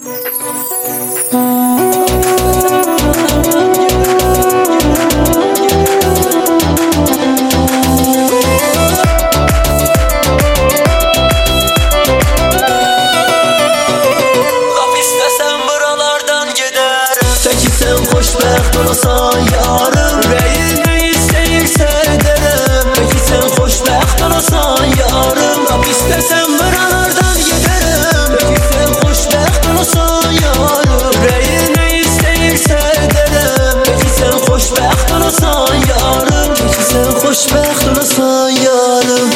Xoşbəxt olasan yarım, ürəyin nə istəyirsə edərəm. Peki sən xoşbəxt olasan yarım, lap istəsən buralardan gedərəm. Peki sən xoşbəxt olasan yarım, ürəyin nə istəyirsə edərəm. Peki sən xoşbəxt olasan yarım, peki sən xoşbəxt olasan yarım.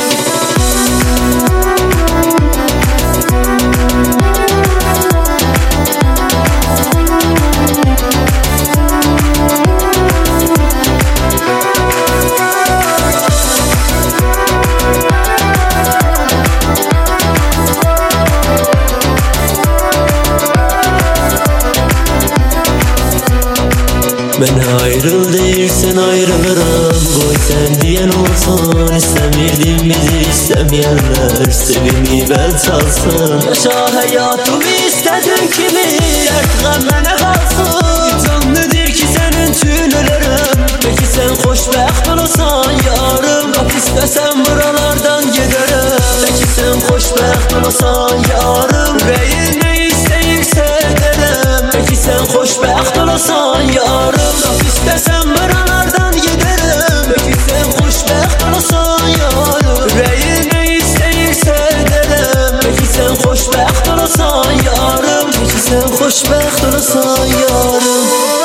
Ben ayrıl deyirsen ayrılırım, qoy sən deyən olsun. İstəmirdim bizi istəməyənlər, sevimi bəl çalsın. Yaşa həyatımı istədin kimi, artıq mənə qalsın. Canlıdır ki sənin üçün ölürüm, peki sən xoşbəxt olasan yarım. Lap istəsən buralardan gedərəm, peki sən xoşbəxt olasan yarım. Ürəyin nə istəyirsə edərəm, peki sən xoşbəxt olasan yarım. Laf istəsən buralardan gedərəm, peki sən xoşbəxt olasan yarım. Ürəyin nə istəyirsə edərəm, peki sən xoşbəxt olasan yarım. Peki sən xoşbəxt olasan yarım.